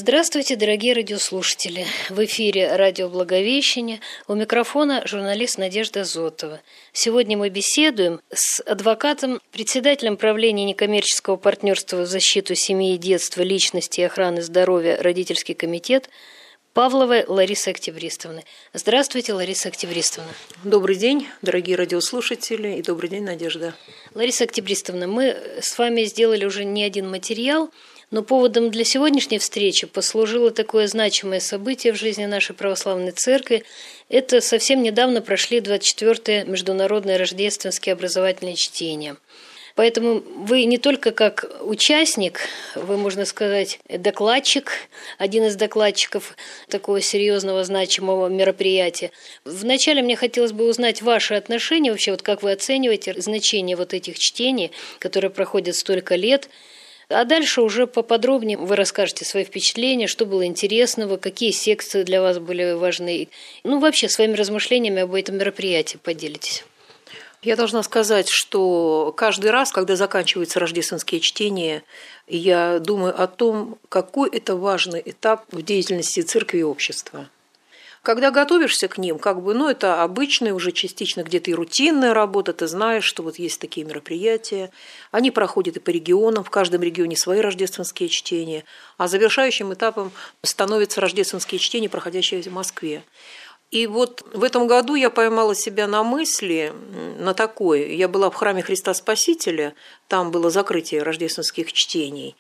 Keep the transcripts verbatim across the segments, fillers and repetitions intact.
Здравствуйте, дорогие радиослушатели! В эфире радио «Благовещение». У микрофона журналист Надежда Зотова. Сегодня мы беседуем с адвокатом, председателем правления некоммерческого партнерства в защиту семьи и детства, личности и охраны здоровья «Родительский комитет» Павловой Ларисой Октябристовной. Здравствуйте, Лариса Октябристовна. Добрый день, дорогие радиослушатели, и добрый день, Надежда. Лариса Октябристовна, мы с вами сделали уже не один материал, но поводом для сегодняшней встречи послужило такое значимое событие в жизни нашей православной церкви. Это совсем недавно прошли двадцать четвёртые международные рождественские образовательные чтения. Поэтому вы не только как участник, вы, можно сказать, докладчик, один из докладчиков такого серьезного, значимого мероприятия. Вначале мне хотелось бы узнать ваши отношения, вообще, вот как вы оцениваете значение вот этих чтений, которые проходят столько лет. А дальше уже поподробнее вы расскажете свои впечатления, что было интересного, какие секции для вас были важны. Ну, вообще, своими размышлениями об этом мероприятии поделитесь. Я должна сказать, что каждый раз, когда заканчиваются рождественские чтения, я думаю о том, какой это важный этап в деятельности церкви и общества. Когда готовишься к ним, как бы, ну, это обычная, уже частично где-то и рутинная работа, ты знаешь, что вот есть такие мероприятия, они проходят и по регионам, в каждом регионе свои рождественские чтения, а завершающим этапом становятся рождественские чтения, проходящие в Москве. И вот в этом году я поймала себя на мысли, на такой. Я была в храме Христа Спасителя, там было закрытие рождественских чтений,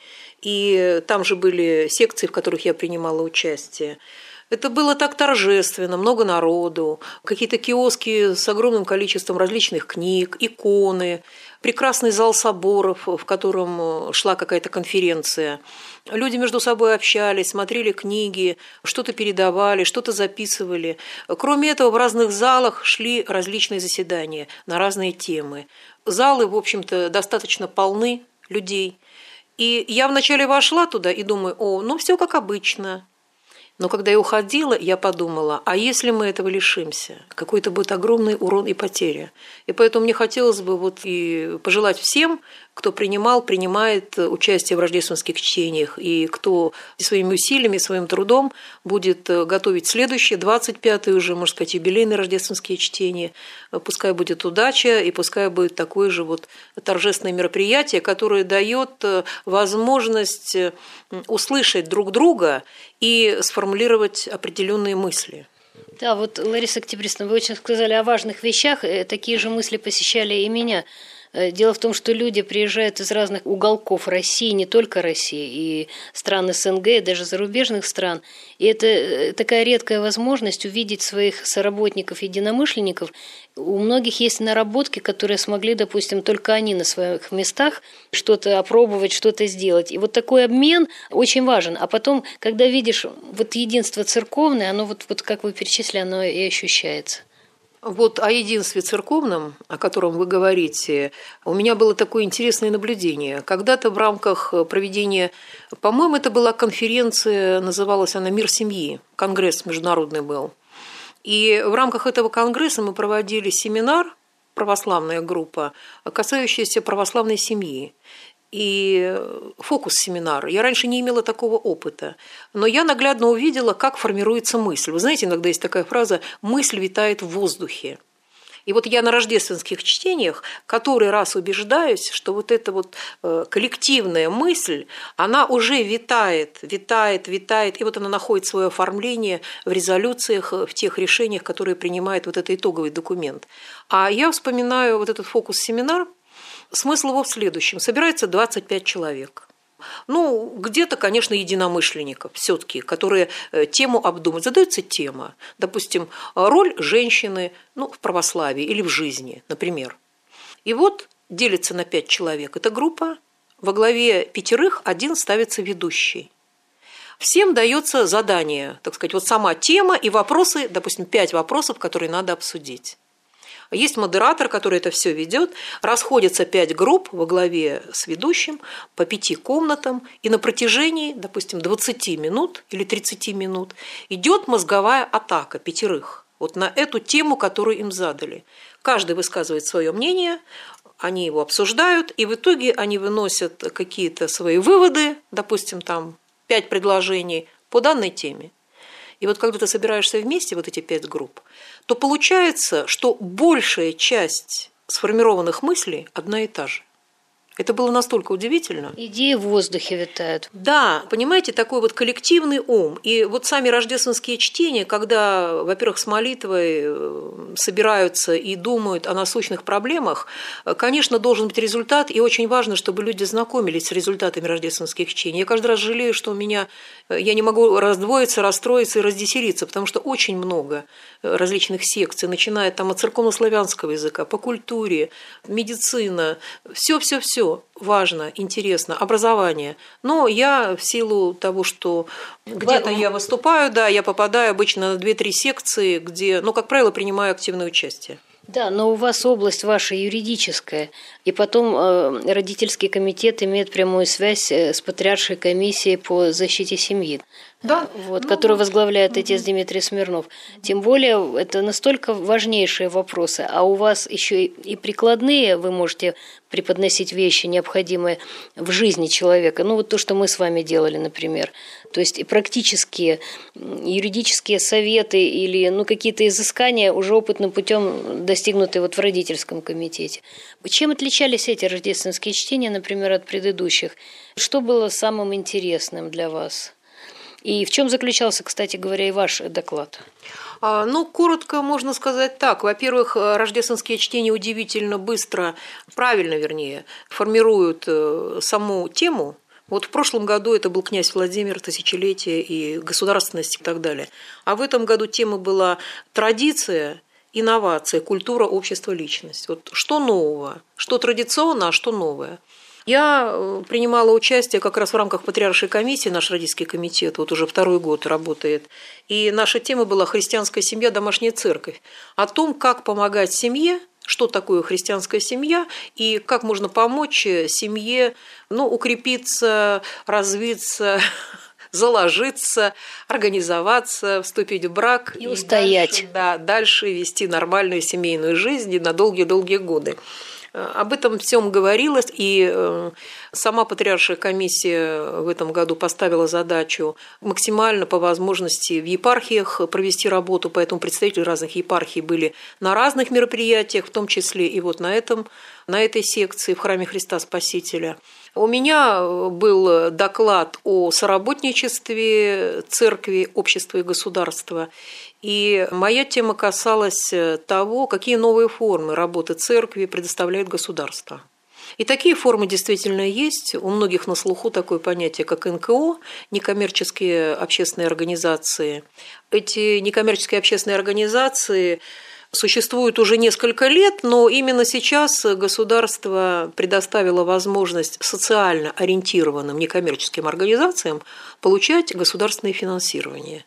и там же были секции, в которых я принимала участие. Это было так торжественно, много народу, какие-то киоски с огромным количеством различных книг, иконы, прекрасный зал соборов, в котором шла какая-то конференция. Люди между собой общались, смотрели книги, что-то передавали, что-то записывали. Кроме этого, в разных залах шли различные заседания на разные темы. Залы, в общем-то, достаточно полны людей. И я вначале вошла туда и думаю, о, ну все как обычно. Но когда я уходила, я подумала, а если мы этого лишимся? Какой-то будет огромный урон и потеря. И поэтому мне хотелось бы вот и пожелать всем, кто принимал, принимает участие в рождественских чтениях, и кто своими усилиями, своим трудом будет готовить следующие, двадцать пятые уже, можно сказать, юбилейные рождественские чтения. Пускай будет удача, и пускай будет такое же вот торжественное мероприятие, которое дает возможность услышать друг друга и сформулировать определенные мысли. Да, вот, Лариса Октябристовна, вы очень сказали о важных вещах, такие же мысли посещали и меня. Дело в том, что люди приезжают из разных уголков России, не только России, и стран СНГ, и даже зарубежных стран. И это такая редкая возможность увидеть своих соработников, единомышленников. У многих есть наработки, которые смогли, допустим, только они на своих местах что-то опробовать, что-то сделать. И вот такой обмен очень важен. А потом, когда видишь вот единство церковное, оно вот, вот как вы перечислили, оно и ощущается. Вот о единстве церковном, о котором вы говорите, у меня было такое интересное наблюдение. Когда-то в рамках проведения, по-моему, это была конференция, называлась она «Мир семьи», конгресс международный был. И в рамках этого конгресса мы проводили семинар, православная группа, касающийся православной семьи. И фокус-семинар. Я раньше не имела такого опыта, но я наглядно увидела, как формируется мысль. Вы знаете, иногда есть такая фраза «мысль витает в воздухе». И вот я на рождественских чтениях который раз убеждаюсь, что вот эта вот коллективная мысль, она уже витает, витает, витает, и вот она находит свое оформление в резолюциях, в тех решениях, которые принимает вот этот итоговый документ. А я вспоминаю вот этот фокус-семинар. Смысл его в следующем. Собирается двадцать пять человек. Ну, где-то, конечно, единомышленников все-таки, которые тему обдумывают. Задается тема, допустим, роль женщины, ну, в православии или в жизни, например. И вот делится на пять человек эта группа. Во главе пятерых один ставится ведущий. Всем дается задание, так сказать, вот сама тема и вопросы, допустим, пять вопросов, которые надо обсудить. Есть модератор, который это все ведет. Расходятся пять групп во главе с ведущим по пяти комнатам. И на протяжении, допустим, двадцати минут или тридцати минут идет мозговая атака пятерых вот на эту тему, которую им задали. Каждый высказывает свое мнение, они его обсуждают, и в итоге они выносят какие-то свои выводы, допустим, там пять предложений, по данной теме. И вот когда ты собираешься вместе, вот эти пять групп, то получается, что большая часть сформированных мыслей одна и та же. Это было настолько удивительно. Идеи в воздухе витают. Да, понимаете, такой вот коллективный ум. И вот сами рождественские чтения, когда, во-первых, с молитвой собираются и думают о насущных проблемах, конечно, должен быть результат, и очень важно, чтобы люди знакомились с результатами рождественских чтений. Я каждый раз жалею, что у меня, я не могу раздвоиться, расстроиться и раздесериться, потому что очень много различных секций, начиная там от церковно-славянского языка, по культуре, медицина, все-все-все. Важно, интересно, образование. Но я в силу того, что где-то я выступаю, да, я попадаю обычно на две-три секции, где, ну, как правило, принимаю активное участие. Да, но у вас область ваша юридическая, и потом э, родительский комитет имеет прямую связь с патриаршей комиссией по защите семьи, да? вот, ну, которую возглавляет угу. отец Дмитрий Смирнов. Тем более, это настолько важнейшие вопросы, а у вас еще и прикладные, вы можете преподносить вещи, необходимые в жизни человека. Ну, вот то, что мы с вами делали, например. То есть и практические юридические советы или ну, какие-то изыскания уже опытным путем достигнутые вот в родительском комитете. Чем отличались эти рождественские чтения, например, от предыдущих? Что было самым интересным для вас? И в чем заключался, кстати говоря, и ваш доклад? Ну, коротко можно сказать так. Во-первых, рождественские чтения удивительно быстро, правильно, вернее, формируют саму тему. Вот в прошлом году это был князь Владимир, тысячелетие и государственность и так далее. А в этом году тема была традиция, инновация, культура, общество, личность. Вот что нового? Что традиционно, а что новое? Я принимала участие как раз в рамках патриаршей комиссии, наш родительский комитет, вот уже второй год работает. И наша тема была «Христианская семья, домашняя церковь». О том, как помогать семье, что такое христианская семья и как можно помочь семье ну, укрепиться, развиться, заложиться, организоваться, вступить в брак. И, и устоять. Дальше, да, дальше вести нормальную семейную жизнь на долгие-долгие годы. Об этом всем говорилось, и сама патриаршая комиссия в этом году поставила задачу максимально по возможности в епархиях провести работу, поэтому представители разных епархий были на разных мероприятиях, в том числе и вот на, этом, на этой секции в Храме Христа Спасителя. У меня был доклад о соработничестве церкви, общества и государства. И моя тема касалась того, какие новые формы работы церкви предоставляет государство. И такие формы действительно есть. У многих на слуху такое понятие, как эн ка о, некоммерческие общественные организации. Эти некоммерческие общественные организации существуют уже несколько лет, но именно сейчас государство предоставило возможность социально ориентированным некоммерческим организациям получать государственное финансирование.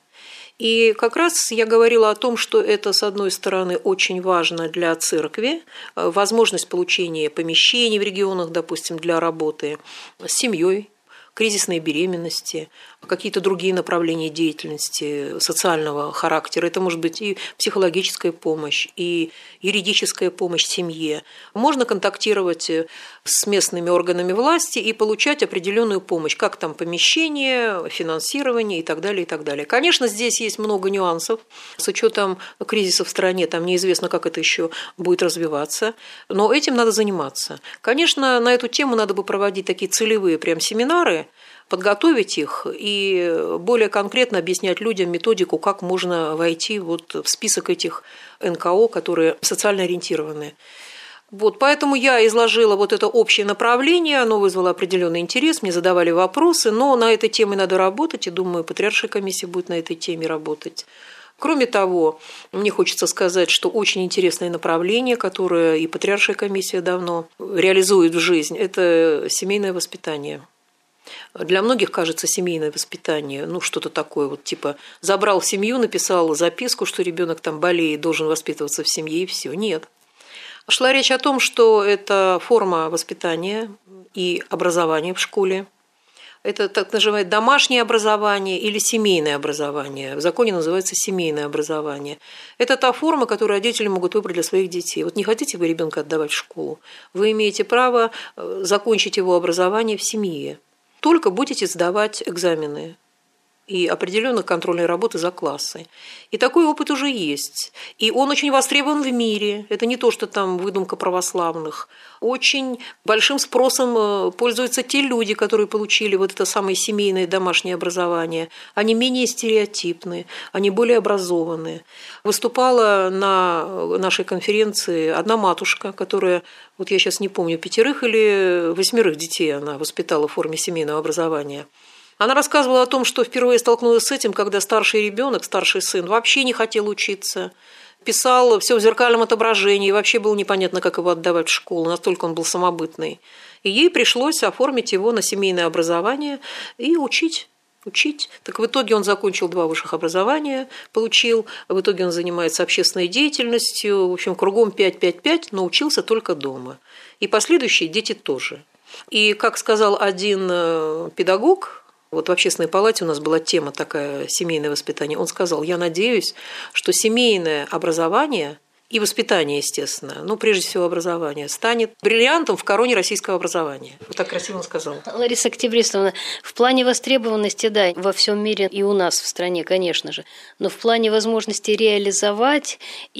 И как раз я говорила о том, что это, с одной стороны, очень важно для церкви, возможность получения помещений в регионах, допустим, для работы с семьей, кризисной беременности, какие-то другие направления деятельности социального характера. Это может быть и психологическая помощь, и юридическая помощь семье. Можно контактировать с местными органами власти и получать определенную помощь, как там помещение, финансирование и так далее, и так далее. Конечно, здесь есть много нюансов. С учетом кризиса в стране, там неизвестно, как это еще будет развиваться. Но этим надо заниматься. Конечно, на эту тему надо бы проводить такие целевые прям семинары, подготовить их и более конкретно объяснять людям методику, как можно войти вот в список этих эн ка о, которые социально ориентированы. Вот, поэтому я изложила вот это общее направление, оно вызвало определенный интерес, мне задавали вопросы, но на этой теме надо работать, и думаю, патриаршая комиссия будет на этой теме работать. Кроме того, мне хочется сказать, что очень интересное направление, которое и патриаршая комиссия давно реализует в жизнь, это семейное воспитание. Для многих кажется семейное воспитание, ну что-то такое, вот типа забрал в семью, написал записку, что ребенок там болеет, должен воспитываться в семье, и все. Нет. Шла речь о том, что это форма воспитания и образования в школе. Это так называемое домашнее образование или семейное образование. В законе называется семейное образование. Это та форма, которую родители могут выбрать для своих детей. Вот не хотите вы ребенка отдавать в школу, вы имеете право закончить его образование в семье. Только будете сдавать экзамены. и определенной контрольной работы за классы. И такой опыт уже есть. И он очень востребован в мире. Это не то, что там выдумка православных. Очень большим спросом пользуются те люди, которые получили вот это самое семейное домашнее образование. Они менее стереотипны, они более образованные. Выступала на нашей конференции одна матушка, которая, вот я сейчас не помню, пятерых или восьмерых детей она воспитала в форме семейного образования. Она рассказывала о том, что впервые столкнулась с этим, когда старший ребенок, старший сын, вообще не хотел учиться. Писал все в зеркальном отображении, вообще было непонятно, как его отдавать в школу, настолько он был самобытный. И ей пришлось оформить его на семейное образование и учить. Учить. Так в итоге он закончил два высших образования, получил, в итоге он занимается общественной деятельностью, в общем, кругом пять пять пять, но учился только дома. И последующие дети тоже. И, как сказал один педагог, вот в общественной палате у нас была тема такая «семейное воспитание», он сказал: я надеюсь, что семейное образование и воспитание, естественно, ну, прежде всего образование, станет бриллиантом в короне российского образования. Вот так красиво он сказал. Лариса Октябристовна, в плане востребованности, да, во всем мире и у нас в стране, конечно же, но в плане возможности реализовать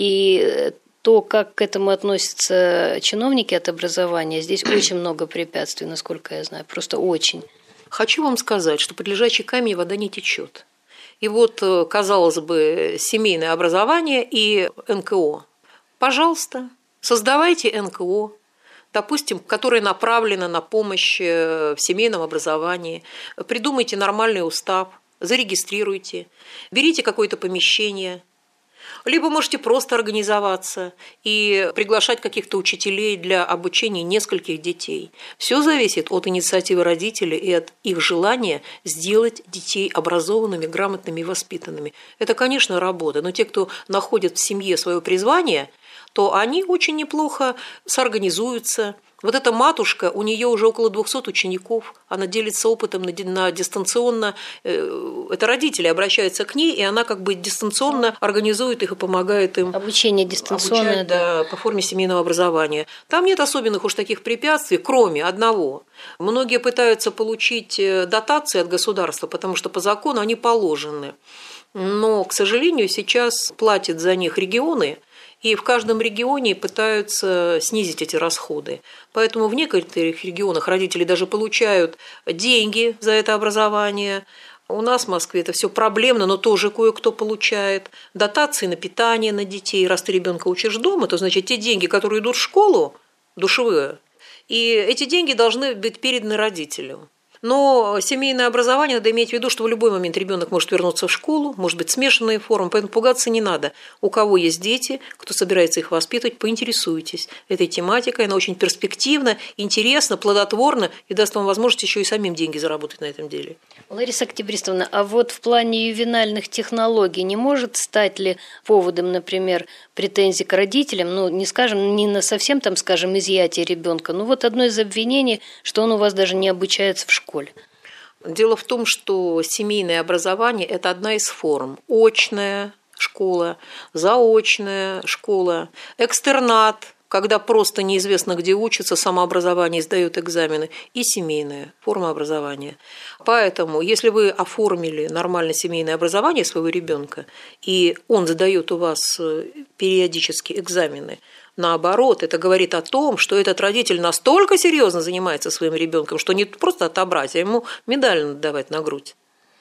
и то, как к этому относятся чиновники от образования, здесь очень много препятствий, насколько я знаю, просто очень. Хочу вам сказать, что под лежачий камень вода не течет. И вот, казалось бы, семейное образование и эн ка о. Пожалуйста, создавайте эн ка о, допустим, которое направлено на помощь в семейном образовании. Придумайте нормальный устав, зарегистрируйте, берите какое-то помещение. Либо можете просто организоваться и приглашать каких-то учителей для обучения нескольких детей. Все зависит от инициативы родителей и от их желания сделать детей образованными, грамотными и воспитанными. Это, конечно, работа, но те, кто находит в семье свое призвание, то они очень неплохо соорганизуются. Вот эта матушка, у нее уже около двухсот учеников, она делится опытом на дистанционно, это родители обращаются к ней, и она как бы дистанционно организует их и помогает им. Обучение дистанционное, обучать, да, по форме семейного образования. Там нет особенных уж таких препятствий, кроме одного. Многие пытаются получить дотации от государства, потому что по закону они положены. Но, к сожалению, сейчас платят за них регионы, и в каждом регионе пытаются снизить эти расходы. Поэтому в некоторых регионах родители даже получают деньги за это образование. У нас в Москве это все проблемно, но тоже кое-кто получает. Дотации на питание на детей. Раз ты ребенка учишь дома, то значит те деньги, которые идут в школу, душевые, и эти деньги должны быть переданы родителю. Но семейное образование надо иметь в виду, что в любой момент ребенок может вернуться в школу, может быть смешанная форма, поэтому пугаться не надо. У кого есть дети, кто собирается их воспитывать, поинтересуйтесь этой тематикой. Она очень перспективна, интересна, плодотворна и даст вам возможность еще и самим деньги заработать на этом деле. Лариса Октябристовна, а вот в плане ювенальных технологий не может стать ли поводом, например, претензий к родителям, ну, не скажем, не на совсем, там, скажем, изъятие ребенка, но вот одно из обвинений, что он у вас даже не обучается в школе? Дело в том, что семейное образование – это одна из форм. Очная школа, заочная школа, экстернат, когда просто неизвестно, где учатся, самообразование, сдают экзамены, и семейная форма образования. Поэтому, если вы оформили нормальное семейное образование своего ребенка, и он сдает у вас периодически экзамены, наоборот, это говорит о том, что этот родитель настолько серьезно занимается своим ребенком, что не просто отобрать, а ему медаль надо давать на грудь.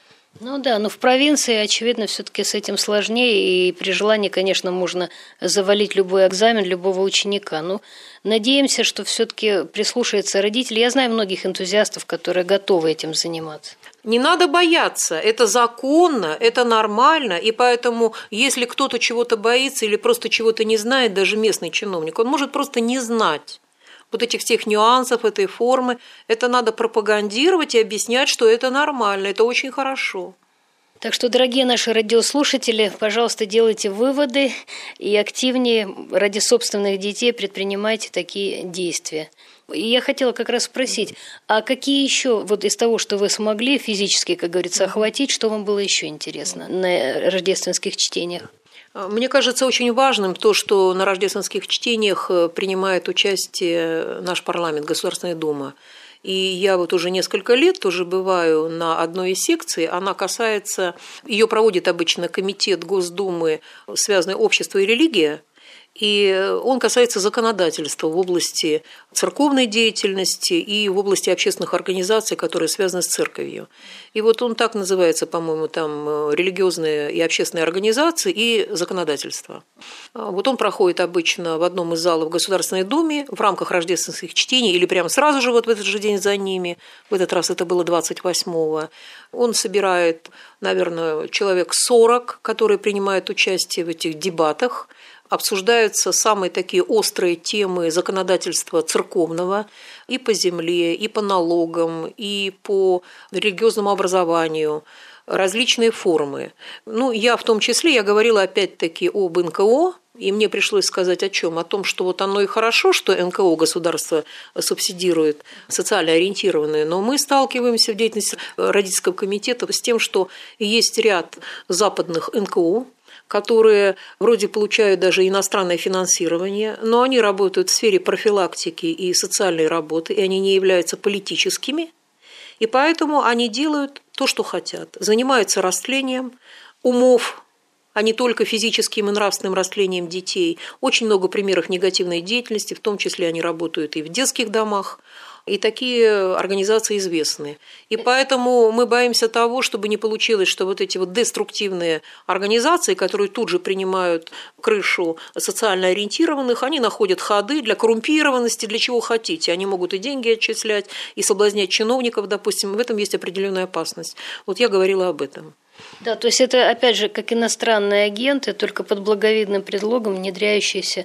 Ну да, но в провинции, очевидно, все-таки с этим сложнее, и при желании, конечно, можно завалить любой экзамен любого ученика. Ну, надеемся, что все-таки прислушаются родители. Я знаю многих энтузиастов, которые готовы этим заниматься. Не надо бояться, это законно, это нормально, и поэтому, если кто-то чего-то боится или просто чего-то не знает, даже местный чиновник, он может просто не знать вот этих всех нюансов этой формы. Это надо пропагандировать и объяснять, что это нормально, это очень хорошо. Так что, дорогие наши радиослушатели, пожалуйста, делайте выводы и активнее ради собственных детей предпринимайте такие действия. И я хотела как раз спросить, а какие еще, вот из того, что вы смогли физически, как говорится, охватить, что вам было еще интересно на рождественских чтениях? Мне кажется очень важным то, что на рождественских чтениях принимает участие наш парламент, Государственная Дума. И я вот уже несколько лет тоже бываю на одной из секций. Она касается, ее проводит обычно комитет Госдумы, связанный общество и религия. И он касается законодательства в области церковной деятельности и в области общественных организаций, которые связаны с церковью. И вот он так называется, по-моему, там религиозные и общественные организации и законодательство. Вот он проходит обычно в одном из залов Государственной Думы в рамках рождественских чтений или прямо сразу же вот в этот же день за ними. В этот раз это было двадцать восьмого. Он собирает, наверное, человек сорок, которые принимают участие в этих дебатах. Обсуждаются самые такие острые темы законодательства церковного и по земле, и по налогам, и по религиозному образованию, различные формы. Ну, я в том числе, я говорила опять-таки об эн ка о, и мне пришлось сказать о чем? О том, что вот оно и хорошо, что эн ка о государство субсидирует социально ориентированные, но мы сталкиваемся в деятельности родительского комитета с тем, что есть ряд западных эн ка о, которые вроде получают даже иностранное финансирование, но они работают в сфере профилактики и социальной работы, и они не являются политическими, и поэтому они делают то, что хотят. Занимаются растлением умов, а не только физическим и нравственным растлением детей. Очень много примеров негативной деятельности, в том числе они работают и в детских домах, и такие организации известны. И поэтому мы боимся того, чтобы не получилось, что вот эти вот деструктивные организации, которые тут же принимают крышу социально ориентированных, они находят ходы для коррумпированности, для чего хотите. Они могут и деньги отчислять, и соблазнять чиновников, допустим. В этом есть определенная опасность. Вот я говорила об этом. Да, то есть это, опять же, как иностранные агенты, только под благовидным предлогом внедряющиеся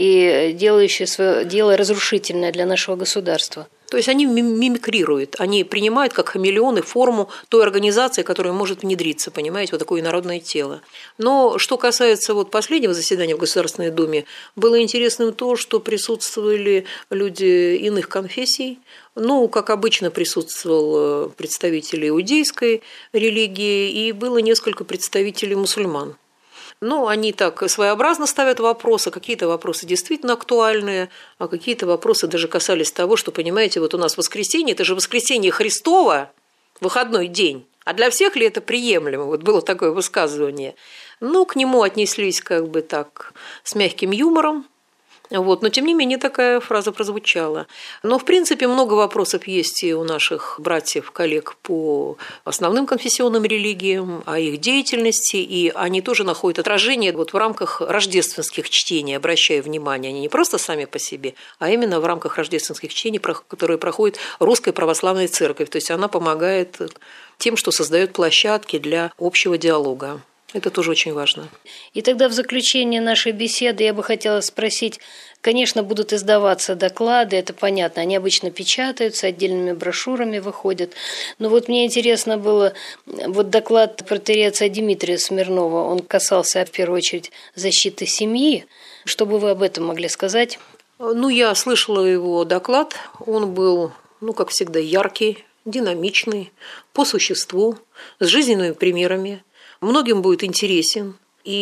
и делающие свое дело разрушительное для нашего государства. То есть они мимикрируют, они принимают как хамелеоны форму той организации, которая может внедриться, понимаете, вот такое народное тело. Но что касается вот последнего заседания в Государственной Думе, было интересным то, что присутствовали люди иных конфессий. Ну, как обычно, присутствовал представитель иудейской религии и было несколько представителей мусульман. Ну, они так своеобразно ставят вопросы, какие-то вопросы действительно актуальные, а какие-то вопросы даже касались того, что, понимаете, вот у нас воскресенье, это же воскресенье Христово, выходной день, а для всех ли это приемлемо? Вот было такое высказывание. Ну, к нему отнеслись как бы так с мягким юмором. Вот, но, тем не менее, такая фраза прозвучала. Но, в принципе, много вопросов есть и у наших братьев, коллег по основным конфессионным религиям, о их деятельности, и они тоже находят отражение вот в рамках рождественских чтений, обращая внимание, они не просто сами по себе, а именно в рамках рождественских чтений, которые проходит Русская Православная Церковь. То есть она помогает тем, что создает площадки для общего диалога. Это тоже очень важно. И тогда в заключение нашей беседы я бы хотела спросить, конечно, будут издаваться доклады, это понятно, они обычно печатаются, отдельными брошюрами выходят. Но вот мне интересно было, вот доклад протоиерея отца Дмитрия Смирнова, он касался в первую очередь защиты семьи. Что бы вы об этом могли сказать? Ну, я слышала его доклад, он был, ну, как всегда, яркий, динамичный, по существу, с жизненными примерами. Многим будет интересен,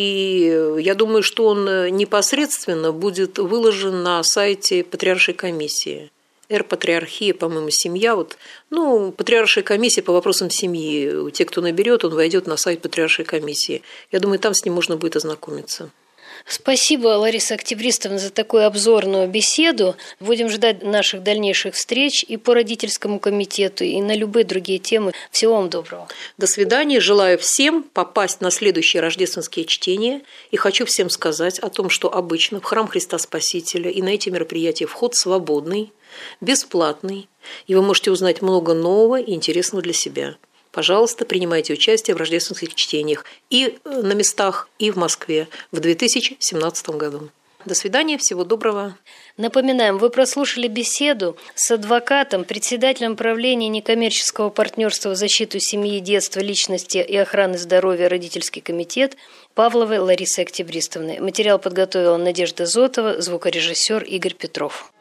и я думаю, что он непосредственно будет выложен на сайте Патриаршей комиссии. Р-патриархия, по-моему, семья. Вот, ну, Патриаршая комиссия по вопросам семьи. Те, кто наберет, он войдет на сайт Патриаршей комиссии. Я думаю, там с ним можно будет ознакомиться. Спасибо, Лариса Октябристовна, за такую обзорную беседу. Будем ждать наших дальнейших встреч и по родительскому комитету, и на любые другие темы. Всего вам доброго. До свидания. Желаю всем попасть на следующие рождественские чтения. И хочу всем сказать о том, что обычно в Храм Христа Спасителя и на эти мероприятия вход свободный, бесплатный. И вы можете узнать много нового и интересного для себя. Пожалуйста, принимайте участие в рождественских чтениях и на местах, и в Москве в две тысячи семнадцатом году. До свидания, всего доброго. Напоминаем, вы прослушали беседу с адвокатом, председателем правления некоммерческого партнерства в защиту семьи, детства, личности и охраны здоровья родительский комитет Павловой Ларисой Октябристовной. Материал подготовила Надежда Зотова, звукорежиссер Игорь Петров.